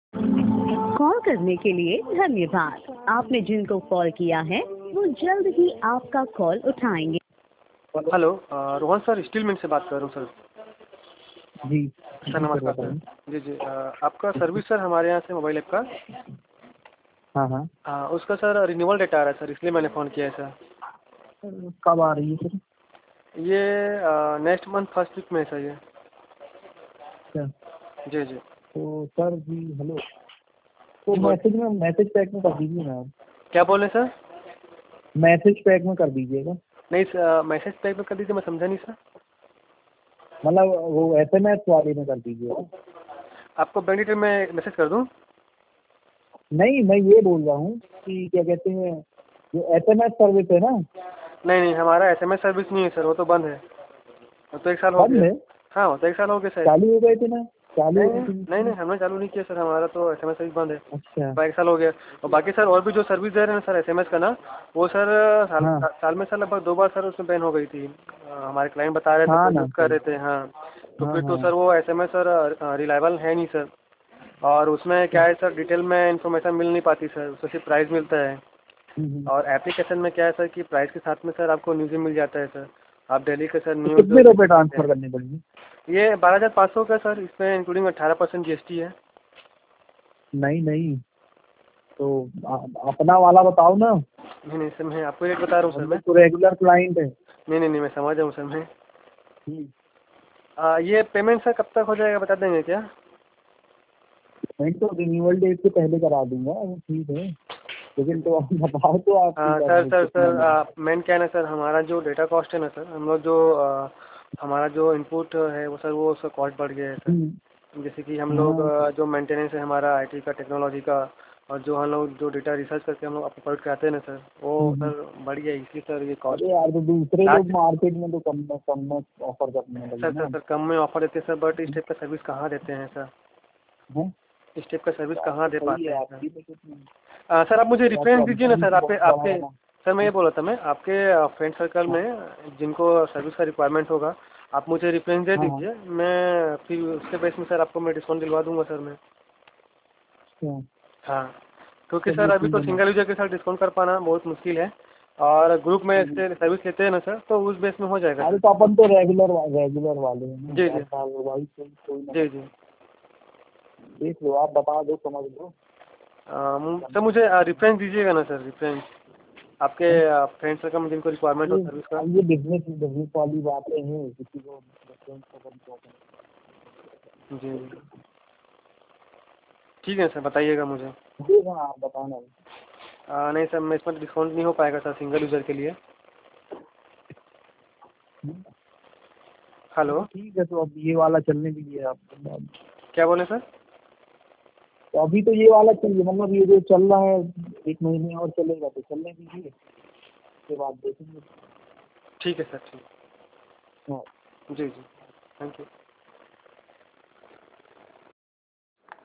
Call करने के लिए धन्यवाद। आपने जिनको कॉल किया है वो जल्द ही आपका कॉल उठाएंगे। Hello, Rohan sir, steel mill से बात कर रहा हूँ सर। जी सर नमस्कार सर। जी जी, आपका सर्विस सर हमारे यहाँ से मोबाइल ऐप का। हाँ हाँ। उसका सर रिन्यूअल डेट आ रहा है सर, इसलिए मैंने फ़ोन किया है सर। कब आ रही है सर? ये नेक्स्ट मंथ फर्स्ट वीक में है सर ये। अच्छा, जी जी। तो सर जी हेलो, तो मैसेज पैक में कर दीजिए ना आप। क्या बोले सर? मैसेज पैक में कर दीजिएगा। नहीं सर, मैसेज पैक में कर दीजिए, मैं समझा नहीं सर। मतलब वो SMS वाले में कर दीजिएगा। आपको बैंक डिटेल में मैसेज कर दूँ? नहीं, मैं ये बोल रहा हूँ कि क्या कहते हैं, जो SMS सर्विस है ना। नहीं नहीं, हमारा SMS सर्विस नहीं है सर, वो तो बंद है। वो तो 1 साल हो बंद गया। है? हाँ, वो तो 1 साल हो गया सर। चालू हो गए थे ना? चालू नहीं हो गई नहीं थी। नहीं नहीं, हमने चालू नहीं किया सर, हमारा तो SMS सर्विस बंद है। अच्छा 1 साल हो गया। और बाकी सर और भी जो सर्विस दे रहे हैं सर SMS का ना, वो सर हाँ साल में सर लगभग 2 बार सर उसमें बैन हो गई थी। हमारे क्लाइंट बता रहे थे हाँ तो ना यूज़ कर सर। रहे थे। हाँ, तो हाँ फिर तो हाँ। सर वो SMS सर रिलायबल है नहीं सर। और उसमें क्या है सर, डिटेल में इन्फॉर्मेशन मिल नहीं पाती सर, उसमें सिर्फ प्राइस मिलता है। हम्म। और एप्लीकेशन में क्या है सर कि प्राइस के साथ में सर आपको न्यूज़ भी मिल जाता है सर। आप डेली के सर तो न्यूज़ कितने देख रुपए सकते ट्रांसफर हैं। करने पड़ेंगे? ये 12,500 का सर, इसमें इंक्लूडिंग 18% GST है। नहीं नहीं, तो अपना वाला बताओ ना। नहीं नहीं सर, मैं आपको रेट बता रहा हूँ सर हम मैं। लोग तो रेगुलर क्लाइंट है। नहीं नहीं नहीं, मैं समझ रहा हूँ सर मैं। हम्म। ये पेमेंट सर कब तक हो जाएगा, बता देंगे क्या? मैं तो रिन्यूअल डेट से पहले करा दूंगा, वो ठीक है, लेकिन तो आप बताओ तो आपकी सर सर कितना लगे। सर मेन क्या है ना सर, हमारा जो डेटा कॉस्ट है ना सर, हम लोग जो हमारा जो इनपुट है वो सर, वो उसका कॉस्ट बढ़ गया है सर। जैसे कि हम लोग हाँ जो मेंटेनेंस है हमारा IT का, टेक्नोलॉजी का, और जो हम लोग जो डेटा रिसर्च करके हम लोग अपलोड कराते हैं ना सर, वो हम्म। सर बढ़ गया है, इसलिए सर ये कॉस्ट। अरे यार, तो दूसरे लोग लास्ट मार्केट में तो कम में ऑफर करने सर लगे सर ना। सर कम में ऑफर देते हैं सर, बट इस टाइप का सर्विस कहाँ देते हैं सर? हैं? इस टाइप का सर्विस बात कहाँ तो दे सही पाते है हैं सर? आपकी, लेकिन सर आप मुझे क्या रेफरेंस दीजिए ना कंपनी सर, तो आपके बहुत बड़ा आपके है ना। सर मैं ये बोला था, मैं आपके फ्रेंड सर्कल हाँ में जिनको सर्विस का रिक्वायरमेंट होगा, आप मुझे रेफरेंस दे हाँ हाँ। दीजिए, मैं फिर उसके बेस में सर आपको मैं डिस्काउंट दिलवा दूंगा सर मैं। अच्छा, हाँ, क्योंकि सर चलिए अभी ठीक तो है ना। सिंगल यूजर के साथ डिस्काउंट कर पाना बहुत मुश्किल है, और ग्रुप में हम्म। से सर्विस लेते हैं ना सर, तो उस बेस में हो जाएगा अरे सर तो अपन तो डिस्काउंट। रेगुलर वाले हैं ना, जी जी। 4 साल वाइस कोई ना। जी जी। देख लो, आप बता दो, समझ लो। सर मुझे रेफरेंस दीजिएगा ना सर, रेफरेंस आपके हैं? फ्रेंड सर्कल में जिनको रिक्वायरमेंट हो ये सर्विस का। अब ये बिजनेस वाली बातें हैं, किसी को रेफरेंस का कम शौक है। जी, ठीक है सर, बताइएगा मुझे। ठीक है, आप बताना। नहीं सर, मैं इसमें डिस्काउंट नहीं हो पाएगा सर सिंगल यूज़र के लिए। हेलो। चलो ठीक है, तो अब ये वाला चलने दीजिए आप। क्या बोले सर? तो अभी तो ये वाला चलिए, मतलब ये जो चल रहा है 1 महीने और चलेगा, तो चलने दीजिए, उसके बाद देखेंगे। ठीक है सर, ठीक। हाँ। जी जी, थैंक यू।